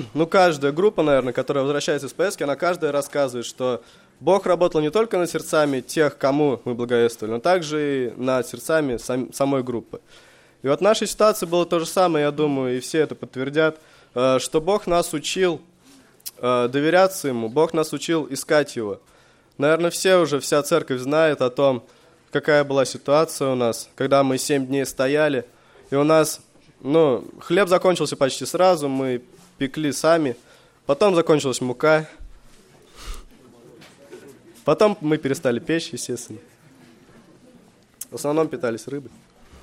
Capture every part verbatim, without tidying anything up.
ну, каждая группа, наверное, которая возвращается из поездки, она каждая рассказывает, что Бог работал не только над сердцами тех, кому мы благовествовали, но также и над сердцами сам, самой группы. И вот в нашей ситуации было то же самое, я думаю, и все это подтвердят, что Бог нас учил доверяться Ему, Бог нас учил искать Его. Наверное, все уже, вся церковь знает о том, какая была ситуация у нас, когда мы семь дней стояли, и у нас, ну, хлеб закончился почти сразу, мы пекли сами, потом закончилась мука, потом мы перестали печь, естественно. В основном питались рыбой.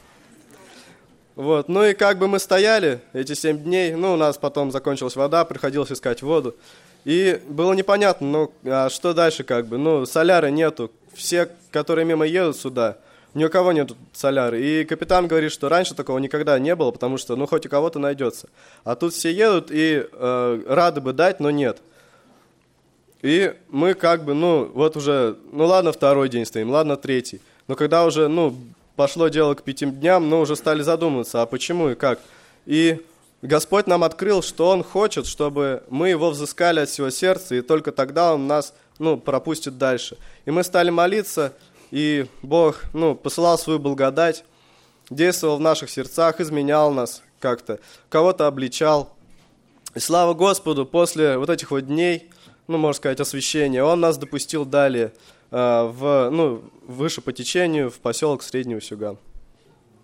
Вот, ну и как бы мы стояли эти семь дней, ну, у нас потом закончилась вода, приходилось искать воду. И было непонятно, ну, а что дальше как бы, ну, соляры нету. Все, которые мимо едут сюда, ни у кого нету соляры. И капитан говорит, что раньше такого никогда не было, потому что, ну, хоть у кого-то найдется. А тут все едут и э, рады бы дать, но нет. И мы как бы, ну, вот уже, ну, ладно, второй день стоим, ладно, третий. Но когда уже, ну, пошло дело к пяти дням, ну, уже стали задумываться, а почему и как. И Господь нам открыл, что Он хочет, чтобы мы Его взыскали от всего сердца, и только тогда Он нас, ну, пропустит дальше. И мы стали молиться, и Бог, ну, посылал свою благодать, действовал в наших сердцах, изменял нас как-то, кого-то обличал. И слава Господу, после вот этих вот дней, ну, можно сказать, освящения, Он нас допустил далее, э, в, ну, выше по течению, в поселок Средний Усюган.